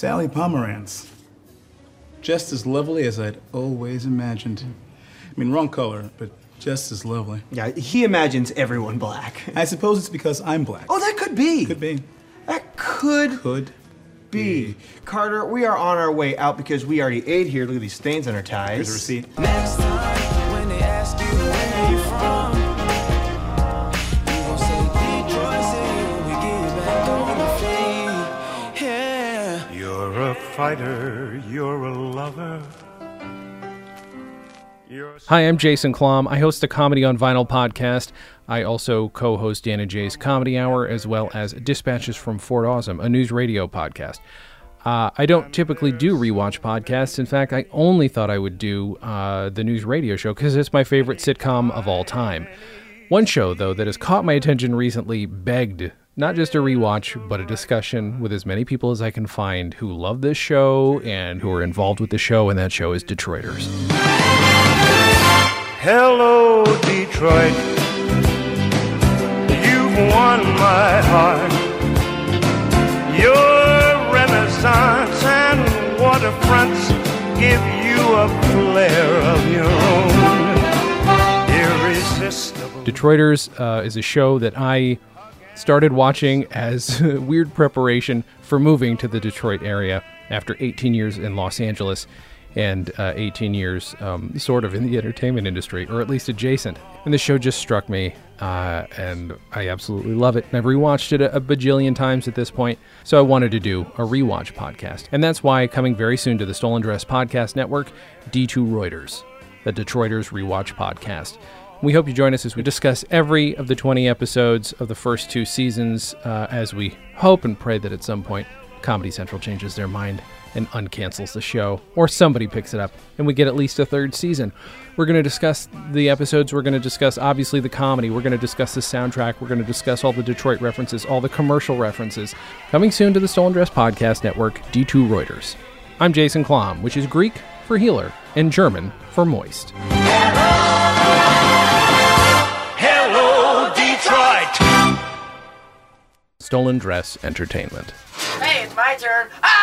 Sally Pomeranz. Just as lovely as I'd always imagined. I mean, wrong color, but just as lovely. Yeah, he imagines everyone black. I suppose it's because I'm black. Oh, that could be. Could be. That could be. Carter, we are on our way out because we already ate here. Look at these stains on our ties. Here's a receipt. Next time when they ask you where you from, you gon' say Detroit City when we get back on the feet. Yeah. You're a fighter, you're a lover. Hi, I'm Jason Klom. I host the Comedy on Vinyl podcast. I also co-host Dan and Jay's Comedy Hour, as well as Dispatches from Fort Awesome, a news radio podcast. I don't typically do rewatch podcasts. In fact, I only thought I would do the news radio show because it's my favorite sitcom of all time. One show, though, that has caught my attention recently begged not just a rewatch, but a discussion with as many people as I can find who love this show and who are involved with the show, and that show is Detroiters. Hello, Detroit. You've won my heart. Your renaissance and waterfronts give you a flair of your own. Irresistible. Detroiters is a show that I started watching as weird preparation for moving to the Detroit area after 18 years in Los Angeles and 18 years sort of in the entertainment industry, or at least adjacent. And the show just struck me, and I absolutely love it. I've rewatched it a bajillion times at this point, so I wanted to do a rewatch podcast. And that's why, coming very soon to the Stolen Dress Podcast Network, D2 Reuters, the Detroiters Rewatch Podcast. We hope you join us as we discuss every of the 20 episodes of the first 2 seasons, as we hope and pray that at some point Comedy Central changes their mind and uncancels the show, or somebody picks it up, and we get at least a 3rd season. We're going to discuss the episodes. We're going to discuss, obviously, the comedy. We're going to discuss the soundtrack. We're going to discuss all the Detroit references, all the commercial references. Coming soon to the Stolen Dress Podcast Network, D2 Reuters. I'm Jason Klom, which is Greek for healer and German for moist. Hello, Detroit. Stolen Dress Entertainment. Hey, it's my turn. Ah!